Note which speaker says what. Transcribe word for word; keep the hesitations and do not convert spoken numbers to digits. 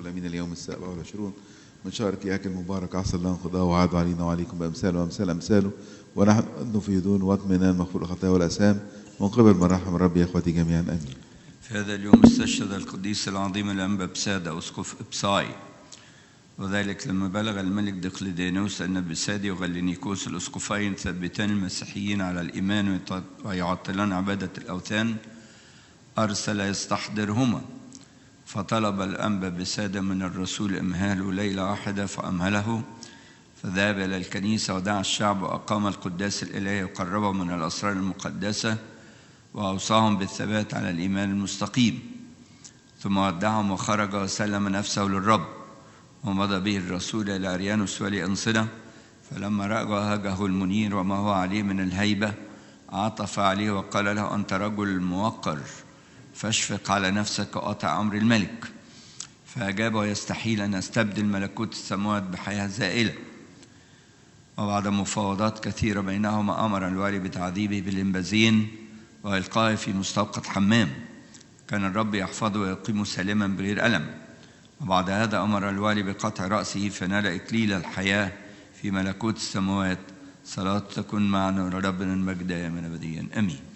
Speaker 1: الأمين اليوم السابع والعشرون من شهر كياك المبارك، عسى الله انقضاء وعاد علينا وعليكم بأمثال وأمثال أمثاله، ونحن نفيدون واطمئنان مغفور الخطايا والآثام من قبل مراحم ربي يا إخوتي جميعا آمين.
Speaker 2: في هذا اليوم استشهد القديس العظيم الأنبا بسادة أسقف إبصاي، وذلك لما بلغ الملك دقلديانوس أن بسادي وغلينيكوس الأسقفين ثبتان المسيحيين على الإيمان ويعطلان عبادة الأوثان أرسل يستحضرهما، فطلب الأنبا بسادة من الرسول إمهاله ليلة واحدة فأمهله، فذهب إلى الكنيسة ودعا الشعب وأقام القداس الإلهي وقربهم من الأسرار المقدسة وأوصاهم بالثبات على الإيمان المستقيم، ثم ودعهم وخرج وسلم نفسه للرب، ومضى به الرسول إلى أريانوس ولي أنصنة، فلما رأى وهجه المنير وما هو عليه من الهيبة عطف عليه وقال له: أنت رجل موقر، فاشفق على نفسك وقاطع أمر الملك. فأجاب: ويستحيل أن أستبدل ملكوت السماوات بحياة زائلة. وبعد مفاوضات كثيرة بينهما أمر الوالي بتعذيبه بالإنبازين وإلقائه في مستوقد حمام، كان الرب يحفظه ويقيمه سالما بغير ألم. وبعد هذا أمر الوالي بقطع رأسه فنال إكليل الحياة في ملكوت السماوات. صلاة تكون معنا ولربنا المجد دائما أبديا آمين.